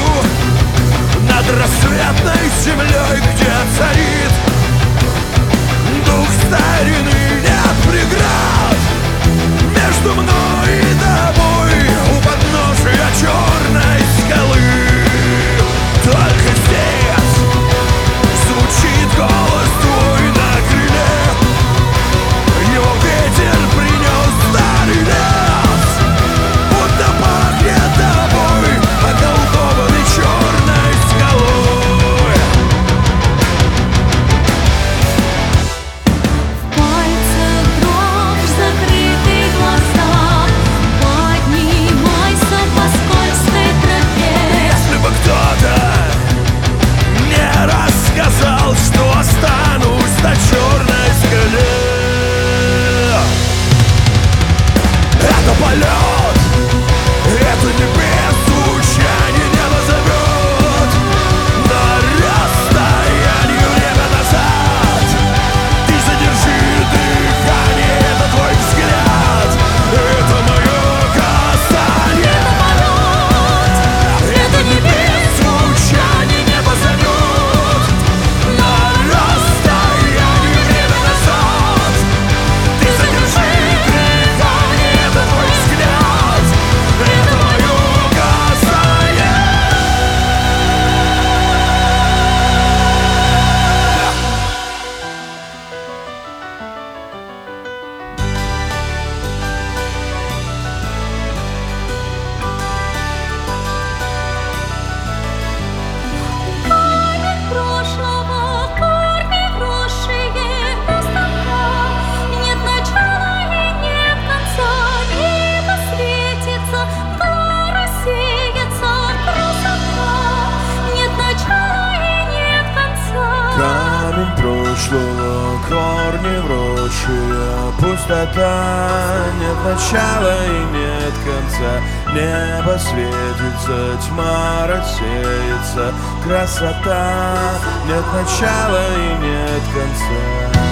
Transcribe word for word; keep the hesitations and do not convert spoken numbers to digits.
над рассветной землей, где царит дух старины. Нет преград между мной и тобой у подножия черной скалы. Только здесь звучит голос твой на крыле. Его ветер принес старый лес, будто пахнет тобой, околдованный черной скалой. В пальцах дрожь, закрытые глаза, поднимайся по скользкой тропе. Если бы кто-то не рассказал, что останусь на черной скале. Это полет, это небес, звучание неба зовет. На расстоянии время назад ты задержи дыхание, это твой взгляд, это мое касание. Это небес, звучание неба зовет. На расстоянии время назад ты задержи дыхание, это твой взгляд, это мое касание. Камень прошлого, корни вросшие, пустота. Нет начала и нет конца. Небо светится, мгла рассеется, красота. Нет начала и нет конца. Камень прошлого, корни вросшие, пустота. Нет начала и нет конца. Небо светится, тьма рассеется, красота. Нет начала и нет конца.